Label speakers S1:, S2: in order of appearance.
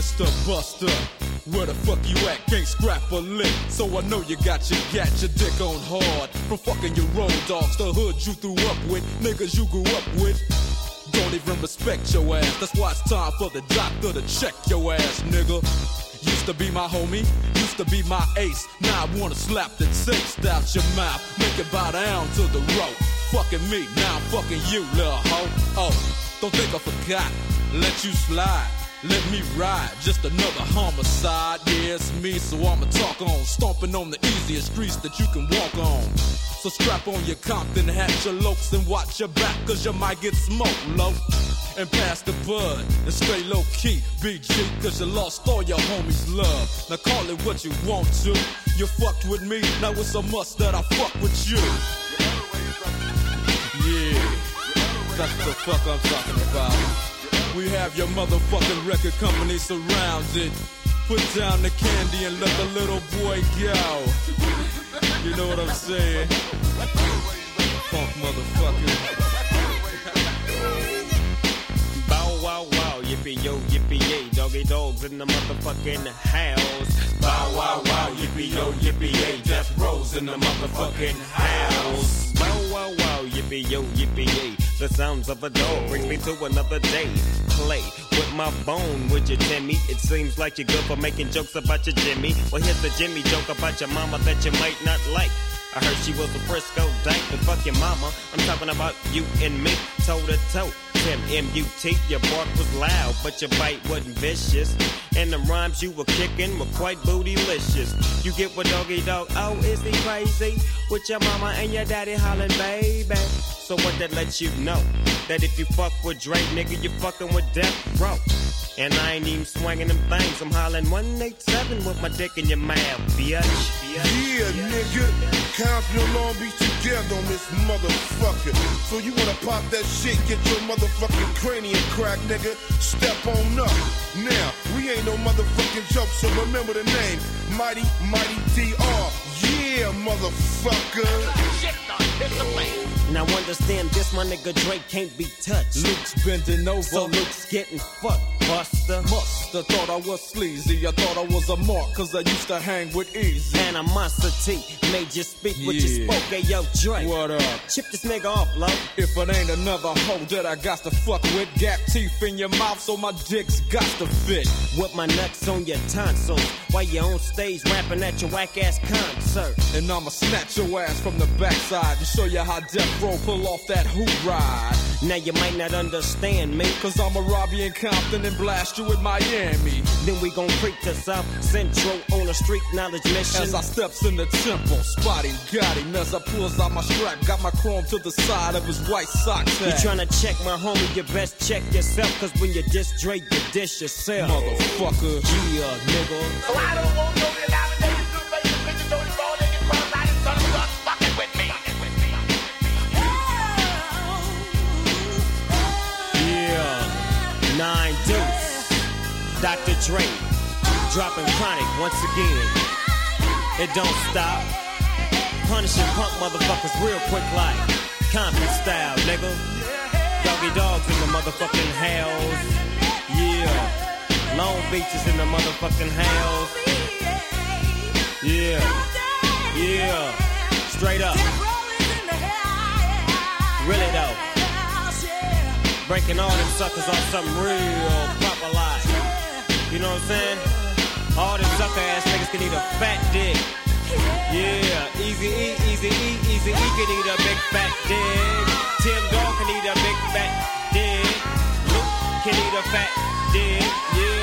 S1: Mr. Buster, where the fuck you at? Can't scrap a lick, so I know you got your dick on hard. From fucking your road dogs, the hood you threw up with, niggas you grew up with. Don't even respect your ass, that's why it's time for the doctor to check your ass, nigga. Used to be my homie, used to be my ace. Now I wanna slap the taste out your mouth, make it bow down to the rope. Fucking me, now I'm fucking you, little hoe. Oh, don't think I forgot, let you slide. Let me ride, just another homicide. Yeah, it's me, so I'ma talk on. Stomping on the easiest streets that you can walk on. So strap on your Compton hat, your lokes, and watch your back, cause you might get smoked, low. And pass the bud, and stay low key, BG, cause you lost all your homies' love. Now call it what you want to. You fucked with me, now it's a must that I fuck with you. Yeah, that's what the fuck I'm talking about. We have your motherfucking record company surrounded. Put down the candy and let the little boy go. You know what I'm saying? Funk motherfucker.
S2: Bow wow wow, yippee yo, yippee yay. Doggy dogs in the motherfucking house. Bow wow wow, yippee yo, yippee yay. Death Row's in the motherfucking house. Bow wow wow, yippee yo, yippee yay. The sounds of a dog brings me to another day. Play with my bone, would you, Timmy? It seems like you're good for making jokes about your Jimmy. Well, here's the Jimmy joke about your mama that you might not like. I heard she was a Frisco dyke, but fuck your mama. I'm talking about you and me, toe to toe. Tim M.U.T. Your bark was loud, but your bite wasn't vicious. And the rhymes you were kicking were quite bootylicious. You get what doggy dog, oh, is he crazy? With your mama and your daddy hollering, baby. So what that lets you know? That if you fuck with Drake, nigga, you fucking with Death Row. And I ain't even swinging them things. I'm hollering 187 with my dick in your mouth, bitch.
S3: Yeah, nigga. Compton and Long Beach together on this motherfucker. So you wanna pop that shit, get your motherfucking cranium crack, nigga. Step on up. Now, we ain't no motherfucking joke, so remember the name. Mighty, Mighty D.R. Yeah, motherfucker.
S2: Shit, it's the way. Now understand this, my nigga Drake can't be touched.
S1: Luke's bending over,
S2: so Luke's getting fucked, buster.
S1: Musta thought I was sleazy, I thought I was a mark, cause I used to hang with Easy.
S2: Animosity made you speak what you spoke, hey yo Drake.
S1: What up?
S2: Chip this nigga off, love.
S1: If it ain't another hoe that I got to fuck with, gap teeth in your mouth so my dick's got to fit.
S2: With my nuts on your tonsils, while you on stage rapping at your whack ass concert.
S1: And I'ma snatch your ass from the backside and show you how Death Row pull off that hoop ride.
S2: Now you might not understand me,
S1: cause I'ma rob you in Compton and blast you in Miami.
S2: Then we gon' creep to South Central on a street knowledge mission.
S1: As I steps in the temple, spotty got him as I pulls out my strap, got my chrome to the side of his white socks.
S2: You tryna check my homie, you best check yourself, cause when you diss Drake, you diss yourself.
S1: Motherfucker.
S2: Yeah, nigga.
S4: So I don't want no denomination to make the bitches don't fall in your cross. I didn't son of a fucking with me.
S2: Yeah, 9 Deuce. Dr. Dre, dropping Chronic once again. It don't stop. Punishing punk motherfuckers real quick like Compton style, nigga. Doggy dogs in the motherfucking house. Yeah. Long Beach is in the motherfucking house. Yeah. Yeah. Straight up. Really though. Breaking all them suckers off something real proper like. You know what I'm saying? All them sucker ass niggas can eat a fat dick. Yeah, Easy E, Easy E, Easy E can eat a big fat dick. Tim Dog can eat a big fat dick. Luke can eat a fat dick. Yeah.